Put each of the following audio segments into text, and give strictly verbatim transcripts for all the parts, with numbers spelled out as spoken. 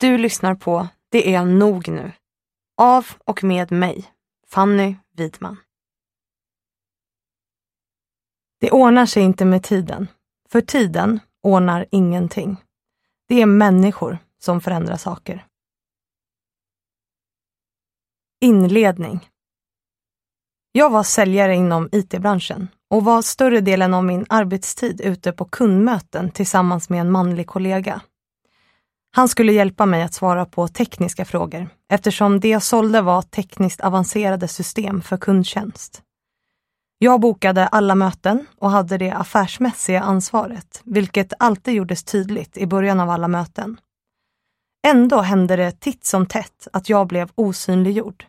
Du lyssnar på Det är nog nu. Av och med mig, Fanny Widman. Det ordnar sig inte med tiden. För tiden ordnar ingenting. Det är människor som förändrar saker. Inledning. Jag var säljare inom I T-branschen och var större delen av min arbetstid ute på kundmöten tillsammans med en manlig kollega. Han skulle hjälpa mig att svara på tekniska frågor eftersom det jag sålde var tekniskt avancerade system för kundtjänst. Jag bokade alla möten och hade det affärsmässiga ansvaret, vilket alltid gjordes tydligt i början av alla möten. Ändå hände det titt som tätt att jag blev osynliggjord.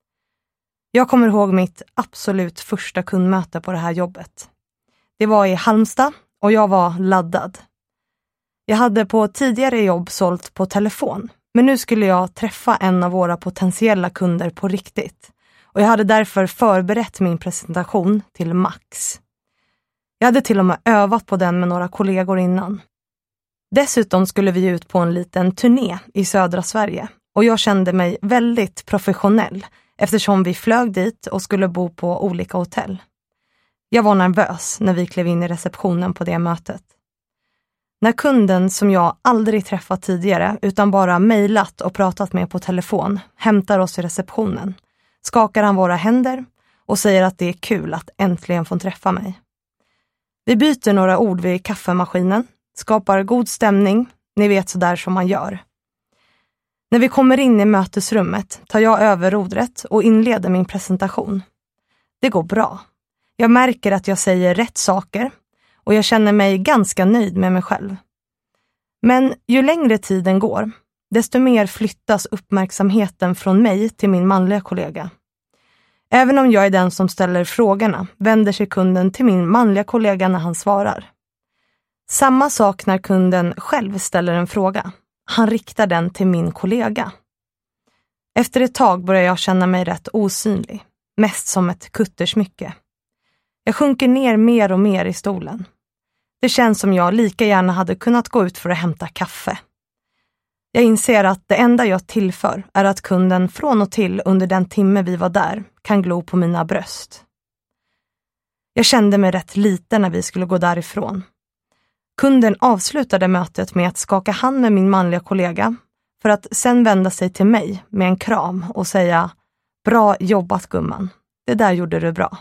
Jag kommer ihåg mitt absolut första kundmöte på det här jobbet. Det var i Halmstad och jag var laddad. Jag hade på tidigare jobb sålt på telefon, men nu skulle jag träffa en av våra potentiella kunder på riktigt. Och jag hade därför förberett min presentation till max. Jag hade till och med övat på den med några kollegor innan. Dessutom skulle vi ut på en liten turné i södra Sverige och jag kände mig väldigt professionell eftersom vi flög dit och skulle bo på olika hotell. Jag var nervös när vi klev in i receptionen på det mötet. När kunden som jag aldrig träffat tidigare utan bara mejlat och pratat med på telefon hämtar oss i receptionen skakar han våra händer och säger att det är kul att äntligen få träffa mig. Vi byter några ord vid kaffemaskinen, skapar god stämning, ni vet sådär som man gör. När vi kommer in i mötesrummet tar jag över rodret och inleder min presentation. Det går bra. Jag märker att jag säger rätt saker och jag känner mig ganska nöjd med mig själv. Men ju längre tiden går, desto mer flyttas uppmärksamheten från mig till min manliga kollega. Även om jag är den som ställer frågorna vänder sig kunden till min manliga kollega när han svarar. Samma sak när kunden själv ställer en fråga. Han riktar den till min kollega. Efter ett tag börjar jag känna mig rätt osynlig, mest som ett kuttersmycke. Jag sjunker ner mer och mer i stolen. Det känns som jag lika gärna hade kunnat gå ut för att hämta kaffe. Jag inser att det enda jag tillför är att kunden från och till under den timme vi var där kan glo på mina bröst. Jag kände mig rätt liten när vi skulle gå därifrån. Kunden avslutade mötet med att skaka hand med min manliga kollega för att sen vända sig till mig med en kram och säga "Bra jobbat gumman, det där gjorde du bra."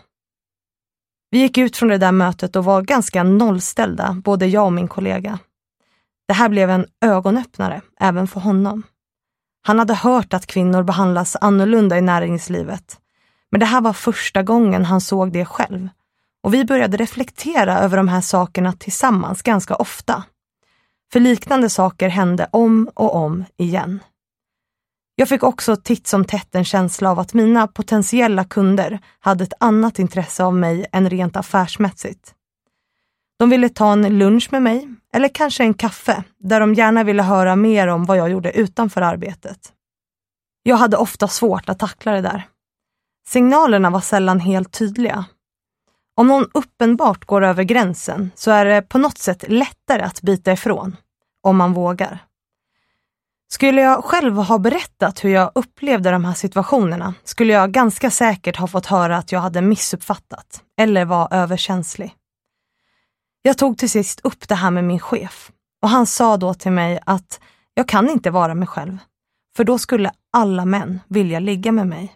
Vi gick ut från det där mötet och var ganska nollställda, både jag och min kollega. Det här blev en ögonöppnare, även för honom. Han hade hört att kvinnor behandlas annorlunda i näringslivet. Men det här var första gången han såg det själv. Och vi började reflektera över de här sakerna tillsammans ganska ofta. För liknande saker hände om och om igen. Jag fick också titt som tätt en känsla av att mina potentiella kunder hade ett annat intresse av mig än rent affärsmässigt. De ville ta en lunch med mig eller kanske en kaffe där de gärna ville höra mer om vad jag gjorde utanför arbetet. Jag hade ofta svårt att tackla det där. Signalerna var sällan helt tydliga. Om någon uppenbart går över gränsen så är det på något sätt lättare att bita ifrån, om man vågar. Skulle jag själv ha berättat hur jag upplevde de här situationerna skulle jag ganska säkert ha fått höra att jag hade missuppfattat eller var överkänslig. Jag tog till sist upp det här med min chef och han sa då till mig att jag kan inte vara mig själv, för då skulle alla män vilja ligga med mig.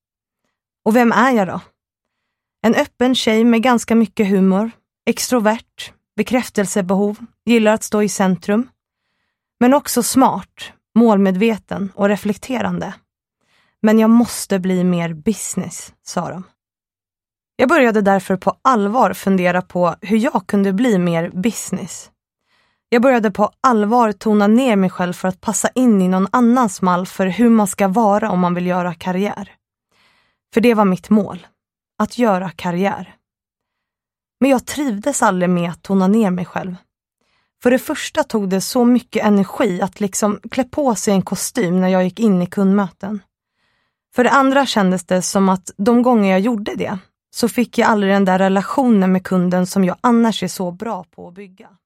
Och vem är jag då? En öppen tjej med ganska mycket humor, extrovert, bekräftelsebehov, gillar att stå i centrum. Men också smart, målmedveten och reflekterande. Men jag måste bli mer business, sa de. Jag började därför på allvar fundera på hur jag kunde bli mer business. Jag började på allvar tona ner mig själv för att passa in i någon annans mall för hur man ska vara om man vill göra karriär. För det var mitt mål, att göra karriär. Men jag trivdes aldrig med att tona ner mig själv. För det första tog det så mycket energi att liksom klä på sig en kostym när jag gick in i kundmöten. För det andra kändes det som att de gånger jag gjorde det så fick jag aldrig den där relationen med kunden som jag annars är så bra på att bygga.